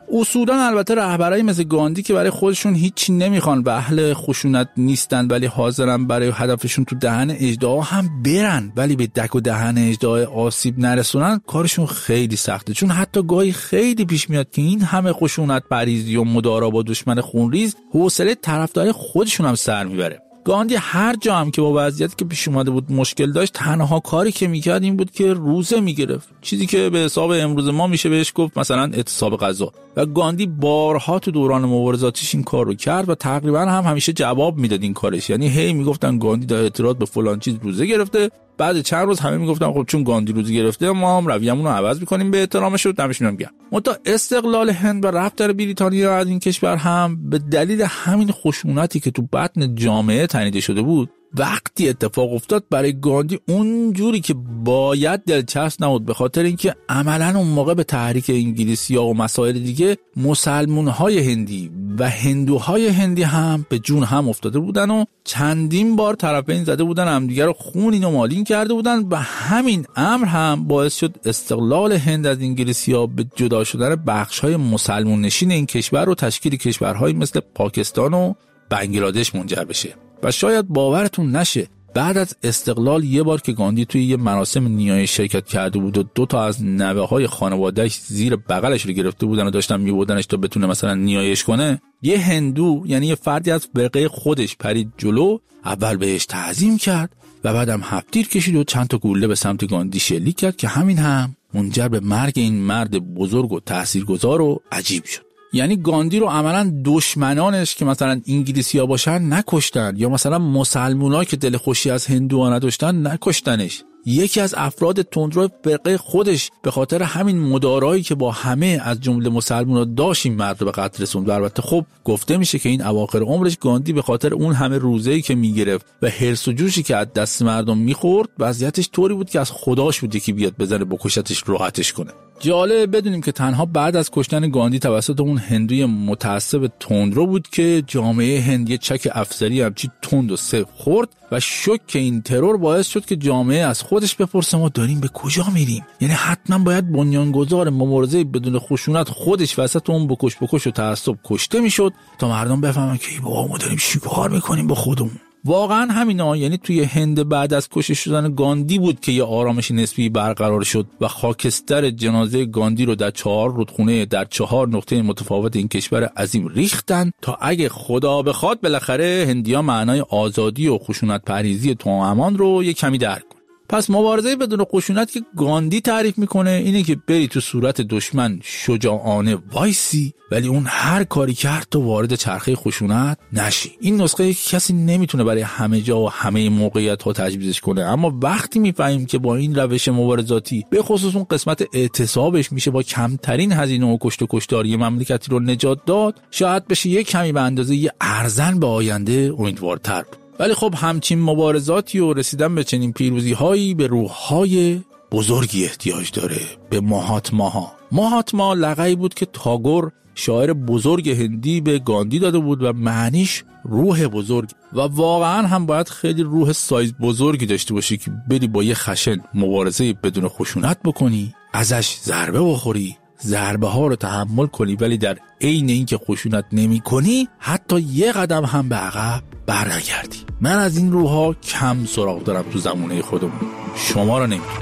اصولا البته رهبرایی مثل گاندی که برای خودشون هیچی نمیخوان و اهل خشونت نیستن ولی حاضرن برای هدفشون تو دهن اژدها هم برن ولی به دک و دهن اژدها آسیب نرسونن، کارشون خیلی سخته. چون حتی گاهی خیلی پیش میاد که این همه خشونت پریزی و مدارا با دشمن خونریز حوصله طرفدار خودشون هم سر میبره. گاندی هر جا هم که با وضعیتی که پیش اومده بود مشکل داشت، تنها کاری که میکرد این بود که روزه میگرفت، چیزی که به حساب امروز ما میشه بهش گفت مثلا اعتصاب غذا. و گاندی بارها تو دوران مبارزاتش این کار رو کرد و تقریبا هم همیشه جواب میداد این کارش. یعنی هی میگفتن گاندی در اعتراض به فلان چیز روزه گرفته، بعد چند روز همه میگفتن خب چون گاندی روزه گرفته ما هم رویه‌مون رو عوض می‌کنیم به احترامش و دمش میگم. منتها استقلال هند و رفع در بریتانیا از این کشور هم به دلیل همین خشونتی که تو بطن جامعه تنیده شده بود وقتی اتفاق افتاد برای گاندی اون جوری که باید دلچسب نبود، به خاطر اینکه عملاً اون موقع به تحریک انگلیسی‌ها و مسائل دیگه مسلمان‌های هندی و هندوهای هندی هم به جون هم افتاده بودن و چندین بار طرفین زده بودن، همدیگه رو خونین و مالین کرده بودن و همین امر هم باعث شد استقلال هند از انگلیسی‌ها به جدا شدن بخش‌های مسلمان نشین این کشور و تشکیل کشورهایی مثل پاکستان و بنگلادش منجر بشه. و شاید باورتون نشه بعد از استقلال یه بار که گاندی توی یه مراسم نیایش شرکت کرده بود و دو تا از نوه‌های خانواده‌اش زیر بغلش رو گرفته بودن و داشتن می‌بردنش تا بتونه مثلا نیایش کنه، یه هندو یعنی یه فردی از فرقه خودش پرید جلو، اول بهش تعظیم کرد و بعدم هفتیر کشید و چند تا گوله به سمت گاندی شلیک کرد که همین هم منجر به مرگ این مرد بزرگ و تاثیرگذار و عجیب شد. یعنی گاندی رو عملاً دشمنانش که مثلا انگلیسی‌ها باشن نکشتن یا مثلا مسلمان‌ها که دل خوشی از هندوها نداشتن نکشتنش. یکی از افراد تندرو فرقه خودش به خاطر همین مدارایی که با همه از جمله مسلمان‌ها داشت این مرد رو به قتل رسوند. البته خب گفته میشه که این اواخر عمرش گاندی به خاطر اون همه روزه‌ای که میگرفت و حرص و جوشی که از دست مردم میخورد وضعیتش طوری بود که از خداش بود که بیاد بزنه بکشتش راحتش کنه. جالب بدونیم که تنها بعد از کشتن گاندی توسط اون هندوی متعصب تندرو بود که جامعه هند یه چک افسری همچی تند و سفت خورد و شوک این ترور باعث شد که جامعه از خودش بپرسه ما داریم به کجا میریم؟ یعنی حتما باید بنیانگذار مبارزه بدون خشونت خودش وسط اون بکش بکش و تعصب کشته میشد تا مردم بفهمن که بابا ما داریم چیکار میکنیم با خودمون. واقعا همینا، یعنی توی هند بعد از کشته شدن گاندی بود که یه آرامش نسبی برقرار شد و خاکستر جنازه گاندی رو در چهار رودخونه در چهار نقطه متفاوت این کشور عظیم ریختن تا اگه خدا بخواد بالاخره هندیا معنای آزادی و خشونت پریزی توامان رو یه کمی درک کنن. پس مبارزه بدون خشونت که گاندی تعریف میکنه اینه که بری تو صورت دشمن شجاعانه وایسی ولی اون هر کاری کرد تو وارد چرخه خشونت نشی. این نسخه کسی نمیتونه برای همه جا و همه موقعیت ها تجویزش کنه، اما وقتی میفهمیم که با این روش مبارزاتی به خصوص اون قسمت اعتصابش میشه با کمترین هزینه و کشت و کشتاری مملکتی رو نجات داد، شاید بشه یک کمی به اندازه یه ارزن به آینده امیدوارتر بود. ولی خب همچین مبارزاتی و رسیدن به چنین پیروزی هایی به روح‌های بزرگی احتیاج داره، به ماهاتماها. ماهاتما لقبی بود که تاگور شاعر بزرگ هندی به گاندی داده بود و معنیش روح بزرگ و واقعا هم باید خیلی روح سایز بزرگی داشته باشی که بری با یه خشن مبارزه بدون خشونت بکنی، ازش ضربه بخوری، ضربه ها رو تحمل کنی ولی در عین اینکه خشونت نمی کنی حتی یه قدم هم به عقب برنگردی. من از این روحا کم سراغ دارم تو زمونه خودمون، شما رو نمیدونم.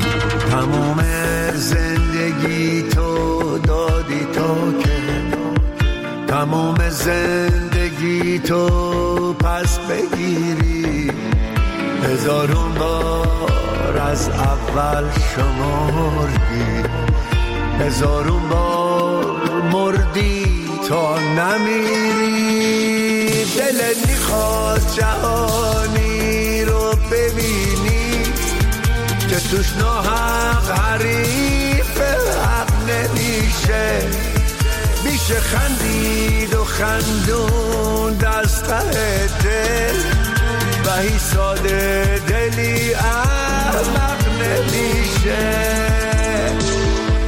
تمام زندگی تو دادی تو که تمام زندگی تو پس بگیری، هزارون بار از اول شمردی، هزارون بار مردی تا نمیری. دلت میخواد جهانی رو ببینی که توش ناحق حریف حق نمیشه، میشه خندید و خندون دسته دل و هی ساده دلی احمق نمیشه.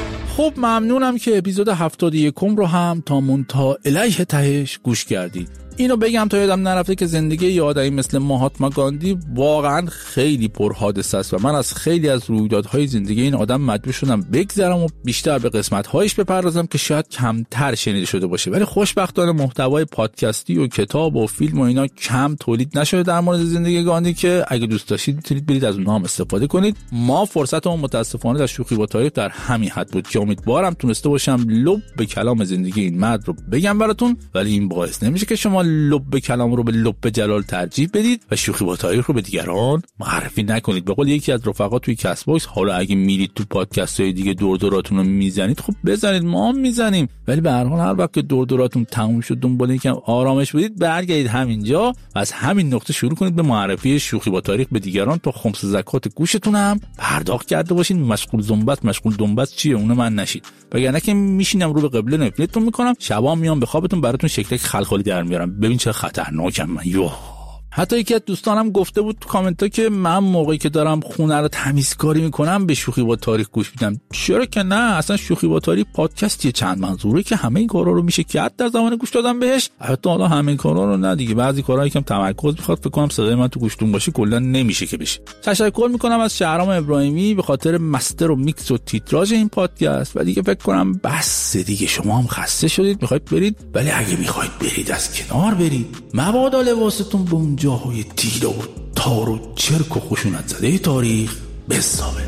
خب ممنونم که اپیزود هفتاد و یکم رو هم تا منتها الیه تهش گوش کردید. اینو بگم تا یادم نرفته که زندگی یه آدمی مثل مهاتما گاندی واقعا خیلی پرحادثه است و من از خیلی از رویدادهای زندگی این آدم مجبور شدم بگذرم و بیشتر به قسمت‌هایش بپردازم که شاید کمتر شنیده شده باشه. ولی خوشبختانه محتوای پادکستی و کتاب و فیلم و اینا کم تولید نشده در مورد زندگی گاندی که اگه دوست داشتید میتونید برید از اونها هم استفاده کنید. ما فرصتمون متاسفانه در شوخی با تاریخ در همین حد بود که امیدوارم تونسته باشم لب به کلام زندگی این مرد رو بگم براتون، ولی این باعث نمیشه که شما لب به کلام رو به لب جلال ترجیح بدید و شوخی با تاریخ رو به دیگران معرفی نکنید. به قول یکی از رفقا توی کست باکس، حالا اگه میرید تو پادکست‌های دیگه دور دوراتون رو میزنید خب بزنید، ما هم میزنیم، ولی به هر حال هر وقت که دور دوراتون تموم شد دنبال یکم آرامش بودید برگردید همینجا و از همین نقطه شروع کنید به معرفی شوخی با تاریخ به دیگران تا خمس زکات گوشتون هم پرداخت کرده باشین. مشغول زنبت مشغول دنبت چیه اون من نشید، وگرنه که میشینم رو به قبله نفلتون میکنم، شبا میام به خوابتون براتون شکلک خلخالی در میارم. ببین چه خطرناکم من. یو حتی یکی از دوستانم گفته بود تو کامنتا که من موقعی که دارم خونه رو تمیزکاری میکنم به شوخی با تاریخ گوش میدم. چرا که نه، اصلا شوخی با تاریخ پادکستیه چند منظوره که همه این کارا رو میشه کرد در زمان گوش دادن بهش. البته حالا همه این کارا رو نه دیگه، بعضی کارا یکم تمرکز میخواد، فکر کنم صدای من تو گوشتون باشه کلا نمیشه که بشه. تشکر میکنم از شهرام ابراهیمی به خاطر مستر و میکس و تیتراژ این پادکست و دیگه فکر کنم بس دیگه، شما هم خسته شدید میخواید برید، ولی اگه میخواید برید از کنار برید، مبادا لباستون به اون جاهای تیره و تار و چرک و خشونت زده تاریخ بستابه.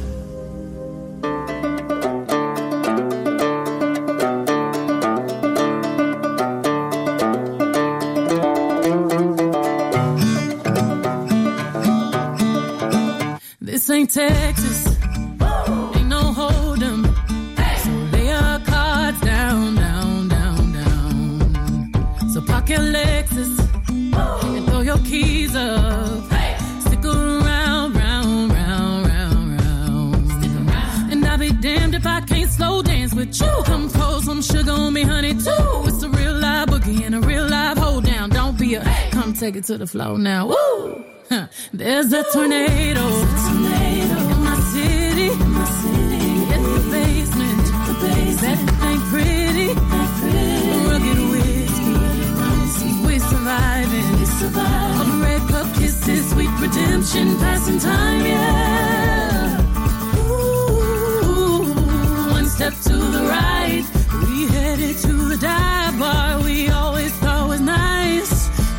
This ain't Texas, ain't no hold'em, so lay your cards down, down, down, down. So park your Lexus and throw your keys up. Stick around, round, round, round, round. Stick around. And I'll be damned if I can't slow dance with you. Come pour some sugar on me, honey, too. It's a real live boogie and a real live hold down. Don't be a, come take it to the floor now. Woo! There's a tornado, tornado in my city, in my city. It's the basement, the basement. That ain't pretty, ain't pretty. Rugged whiskey, we're surviving, we're surviving. All the red cup kisses, sweet redemption, passing time, yeah. Ooh, one step to the right, we headed to the dive bar we always thought was nice.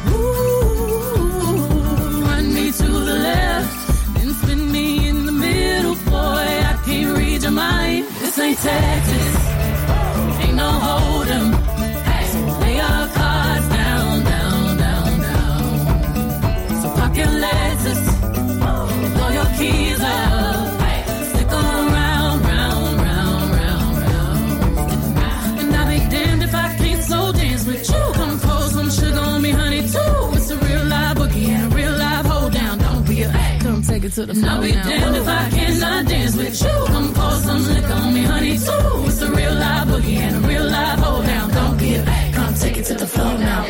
To the left, then spin me in the middle, boy, I can't read your mind. This ain't Texas, ain't no hold'em, so lay your cards down, down, down, down. So park your Lexus, throw your keys up, stick around, round, round, round, round. And I'll be damned if I can't slow dance with you. Come pour some sugar on me, honey, too. It's a real live boogie and a real live hold down. Don't be a, come take it to the floor. I'll be damned if I cannot dance with you. Come pour some liquor on me, honey, too. It's a real live boogie and a real live hold down. Don't be a, come take it to the floor now.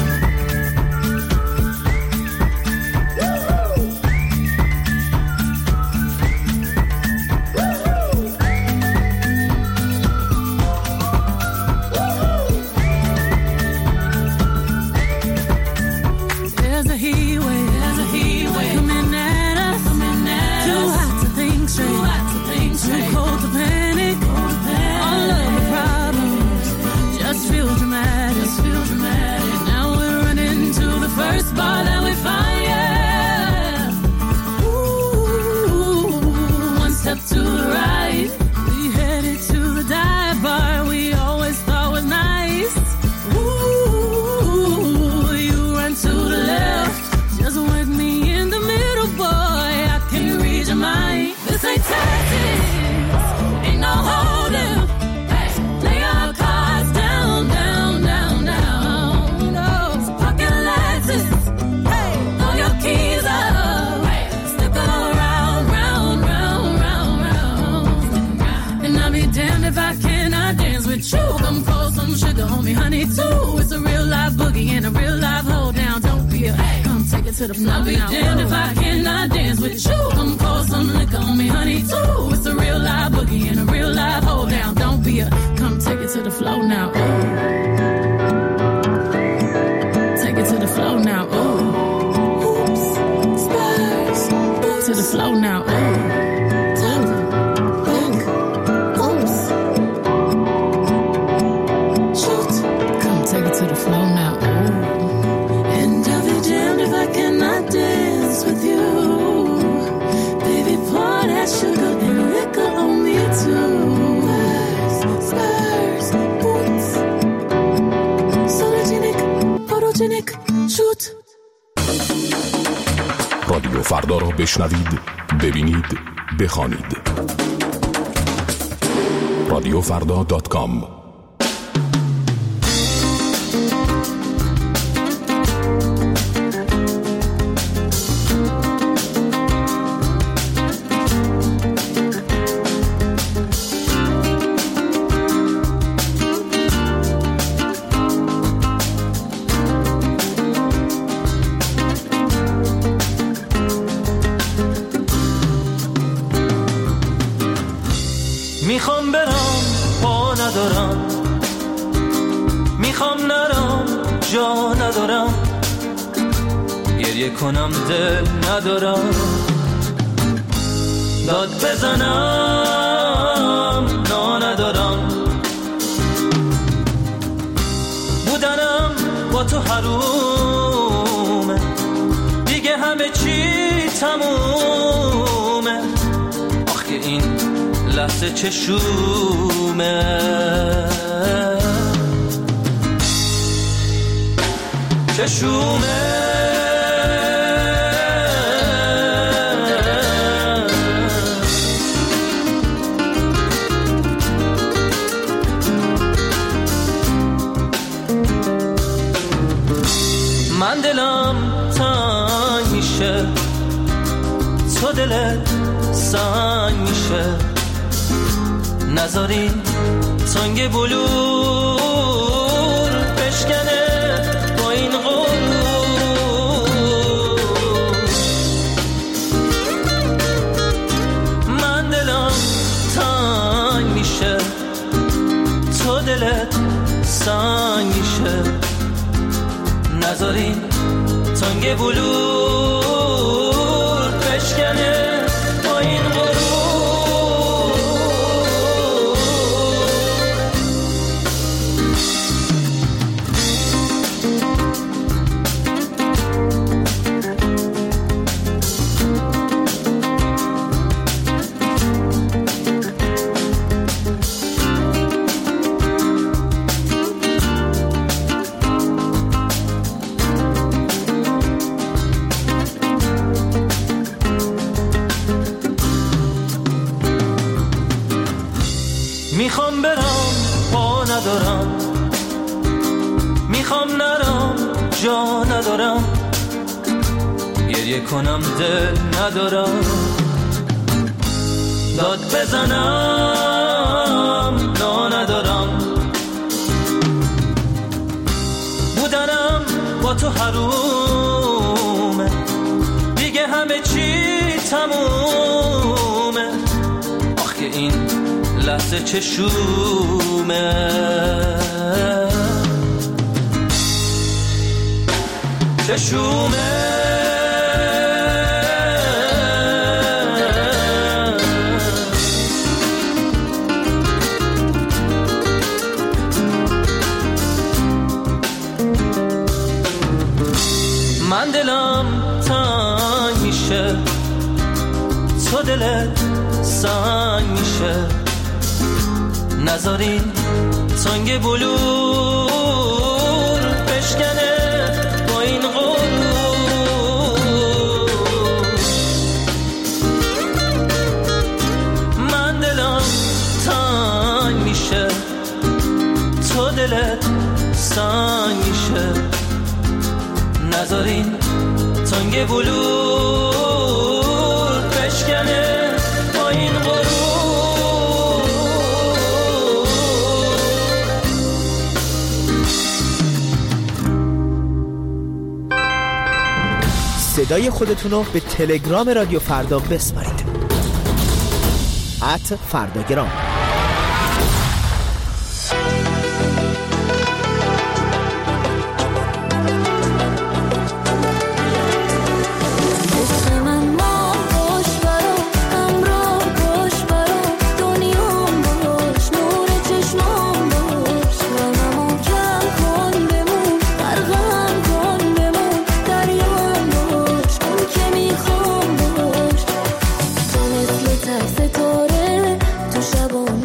To the floor. I'll be damned if I cannot dance with you. Come pour some liquor on me, honey, too. It's a real live boogie and a real live hold down. Don't be a, come take it to the floor now. Take it to the Seçenek şut. رادیو فردا را بشنوید، ببینید، بخوانید. رادیو فردا دات کام. میخوام برم پا ندارم، میخوام نرم جا ندارم، گریه کنم دل ندارم، داد بزنم نا ندارم، بودنم با تو حرومه، دیگه همه چی تمومه، آخه این لحظه چشومه چشومه من دلم تنگ میشه، تو دلت سنگ میشه، نذاری تنگ بلور بشکنه با این غرور، من دلم تنگ میشه، تو دلت سنگ میشه، نذاری تنگ بلور بشکنه با این غرور. میخوام برم پا ندارم، میخوام نرم جا ندارم، گریه کنم دل ندارم، داد بزنم نا ندارم، بودنم با تو حرومه، دیگه همه چی تمومه، آخه این لحظه چشومه چشومه من دلم تنگ میشه، تو دلت سنگ میشه، نذاری تنگ بلور بشکنه با این غرور، من دلم تنگ میشه، تو دلت سنگ میشه، نذاری تنگ بلور بشکنه با این غرور. صدای خودتون رو به تلگرام رادیو فردا بسپارید. ات فرداگرام. ستاره تو شبا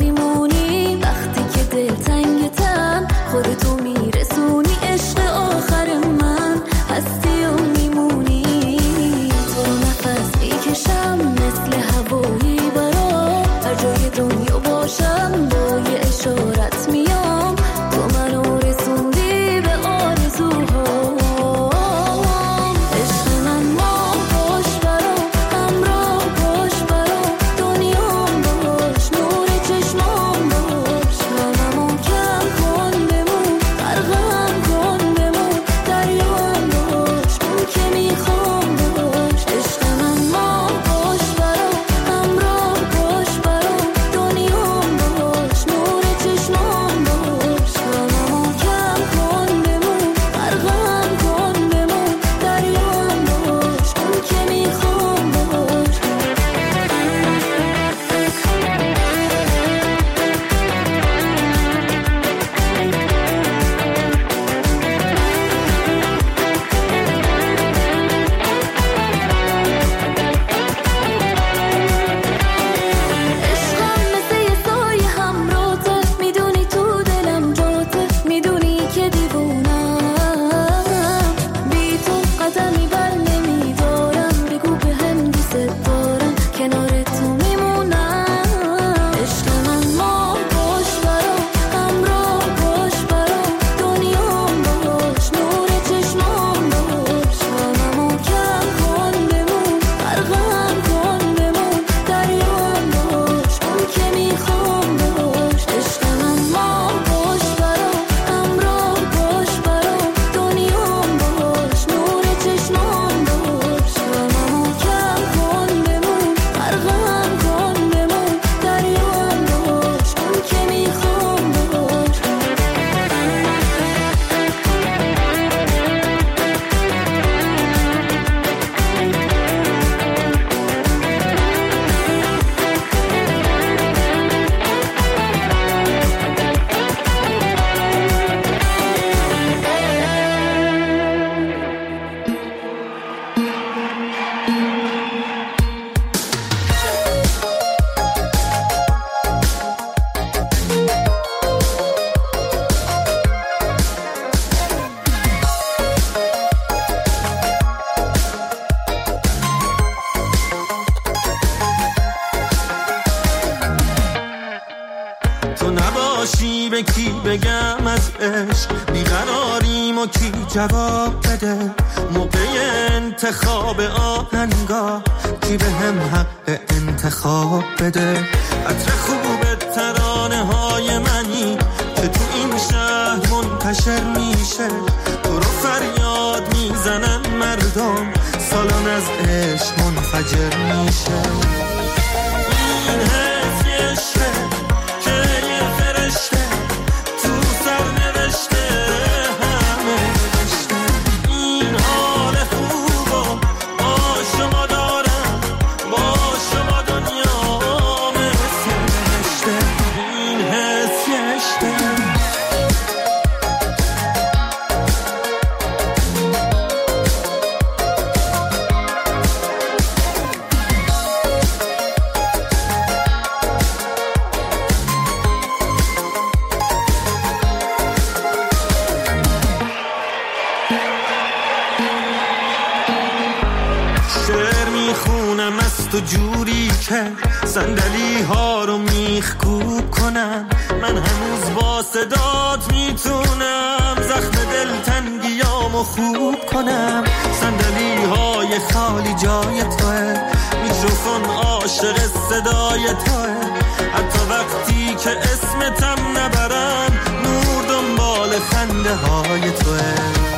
باشی به کی بگم از عشق بیقراریم و کی جواب بده موقع انتخاب آهنگا کی به هم حق انتخاب بده عطر خوب ترانه های منی که تو این شهر منتشر میشه تو رو فریاد میزنن مردم سالان از عشق منفجر میشه این حس عشقه که یه فرشته تو سر نوشته همه نوشته این حال خوبو با شما دارم با شما دنیا مثل نوشته این حس عشقه تو جوری که صندلی ها رو میخکوب کنم من هنوز با صدات میتونم زخم دلتنگیامو خوب کنم صندلی های خالی جای توه میکروفون عاشق صدای توه حتی وقتی که اسمتم نبرم نور دنبال خنده های توه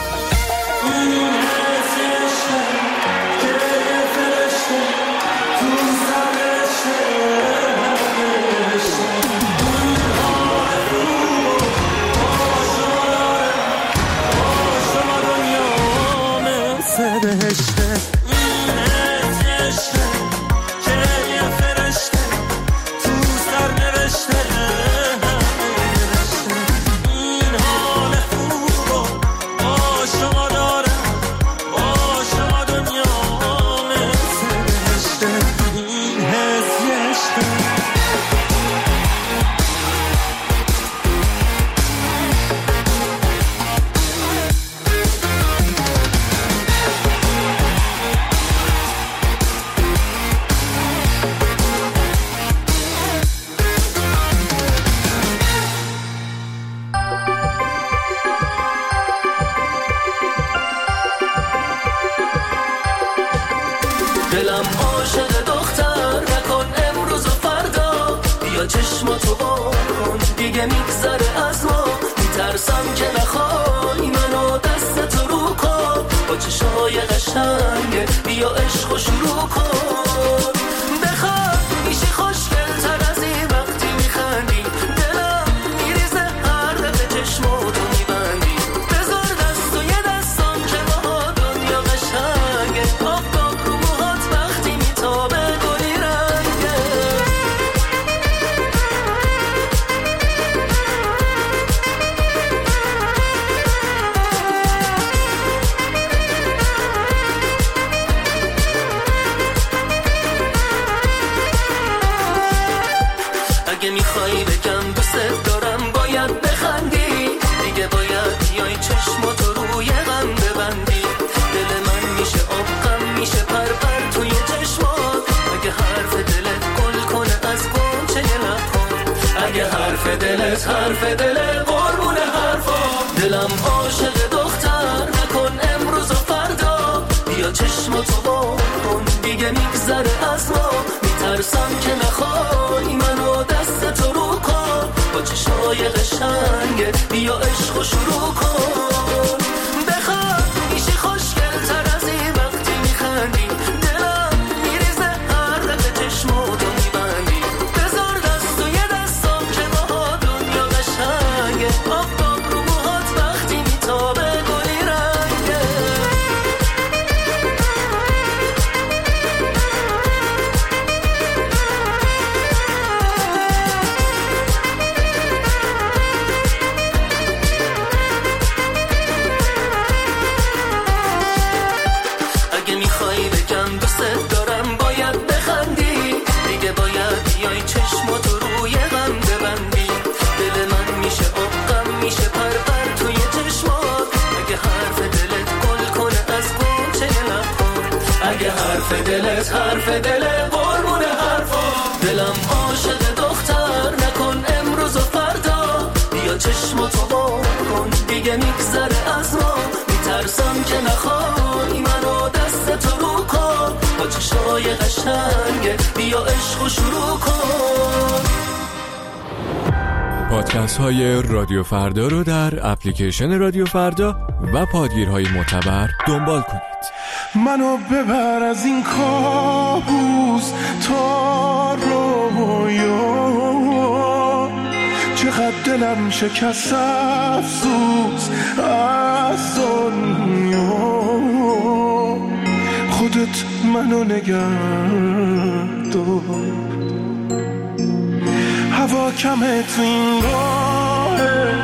دلم عاشق دختر نکن امروز و فردا بیا چشماتو بکن دیگه میگذره از ما میترسم که نخوای منو دست تو رو کن با چشای قشنگه بیا عشقو شروع کن بخواد میشی خوشگل تر از این وقتی میخندی دلم میریزه هر دفعه چشماتو میبندی بذار دست و یه دستم که با دنیا قشنگه آفتاب رو موهات وقتی میتابه گلی رنگه اگه میخوای بگم دوست دارم باید بخندی دیگه باید بیای چشماتو روی غم ببندی دل من میشه آب غم میشه پر پر توی چشمات اگه حرف دلت گل کنه از گنچه لبات اگه حرف دلت حرف دل قربون حرفات دلم عاشق دختر نکن امروز و فردا بیا چشماتو بکن دیگه میگذره از ما میترسم که نخوای منو دست تو رو کن با چشای قشنگه بیا عشقو شروع کن بخواد میشی خوشگل تر از این وقتی میخندی دلم میریزه هر دفعه چشماتو میبندی بذار دست و یه دستم که با دنیا قشنگه آفتاب رو موهات وقتی میتابه گلی رنگه اگه میخوای بگم دوست دارم باید بخندی دیگه باید بیای چشماتو روی غم ببندی دل من میشه آب غم میشه پر پر توی چشمات اگه حرف دلت گل کنه از گنچه لبات اگه حرف دلت حرف دل قربون حرفات دلم عاشق دختر نکن امروز و فردا که نخوای منو دست تو رو کن با چشای قشنگه بیا عشق شروع کن. پادکست های رادیو فردا رو در اپلیکیشن رادیو فردا و پادگیرهای معتبر دنبال کنید. منو ببر از این کابوس تا رویا، چقدر دلم شکست افسوس از دنیا. خودت منو نگه دار، هوا کمه تو این راه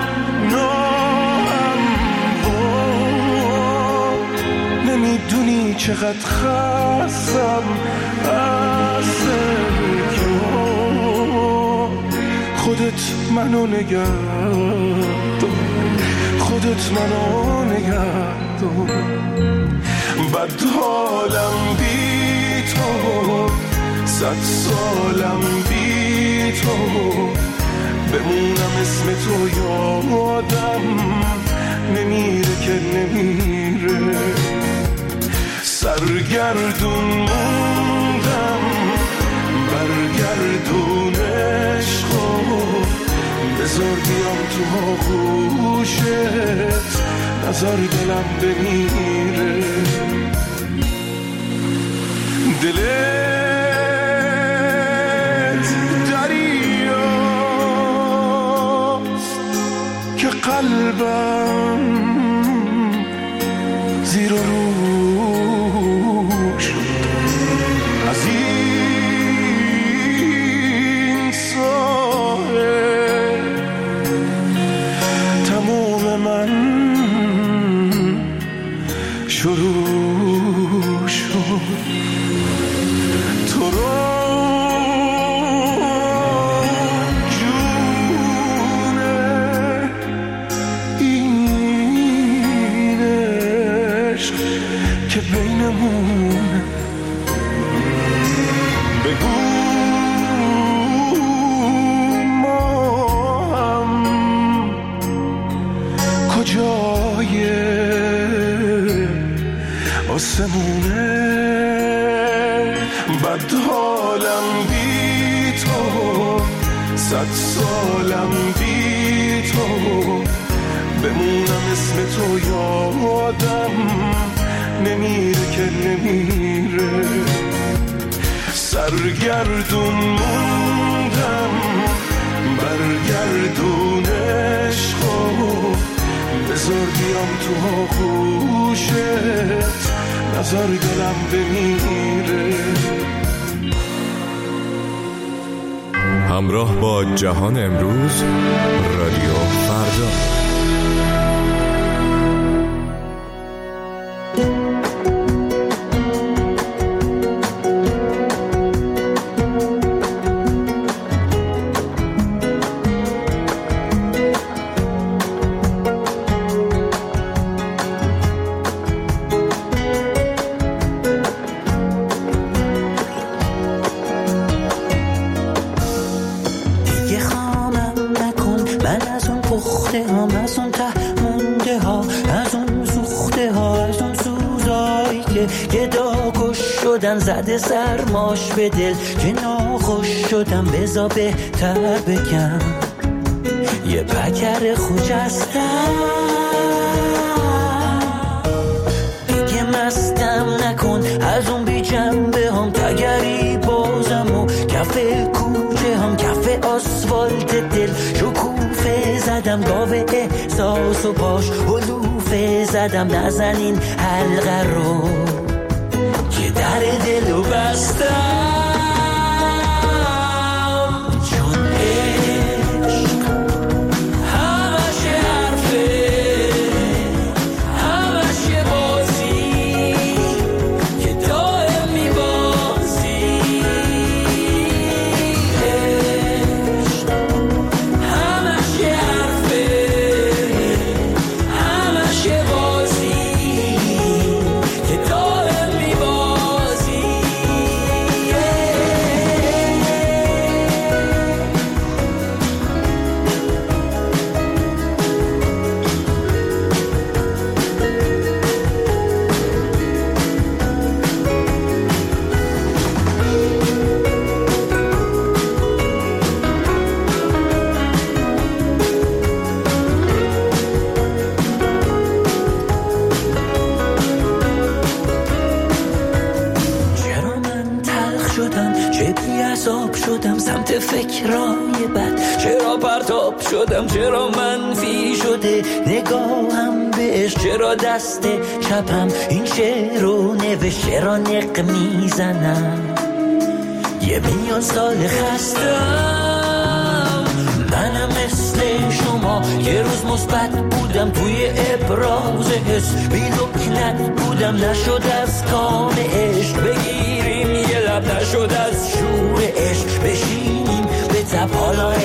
ناهموار، نمیدونی چقدر خستم از سرکار. خودت منو نگه دار، خودت منو نگه دار. بد حالم بی تو، صد سالم بی تو، بمونم اسم تو یادم نمیره که نمیره. سرگردون موندم برگردون عشقو، بذار بیام تو آغوشت نظر دلم بمیره. دلت دریاست که قلبم زیر و روش از این ساحل تموم من شروع شد. تو رو جونه این عشق که بینمون، بگو ما هم کجای آسمونه. بد حالم بی تو، صد سالم بی تو، بمونم اسم تو یادم نمیره که نمیره. سرگردون موندم برگردون عشقو، بذار بیام تو آغوشت نظر دلم بمیره. همراه با جهان امروز، رادیو فردا. زده سرماش به دل که ناخوش شدم، بزا بهتر بگم یه پکر خوجستم. دیگه مستم نکن از اون بی جنبه هم، تگری بازم و کف کوچه هم، کف آسفالت دل شکوفه زدم، گاوه احساس و پاش حلوفه زدم. نزنین حلقه رو که در دلو بستم، چون عشق همش حرفه، همش بازی که دائم میبازی. عشق همش حرفه، همش بازی که دائم میبازی. سمت فکرای بد. چرا پرتاب شدم، چرا منفی شده نگاهم بهش، چرا دست چپم این شعر رو نوشت، چرا نق میزنم یه میلیون سال خستم. منم مثل شما یه روز مثبت بودم توی ابراز حس، بی لکنت بودم نشد از کام عشق بگیریم یه لب، نشد از شور عشق بشینیم به تب حالا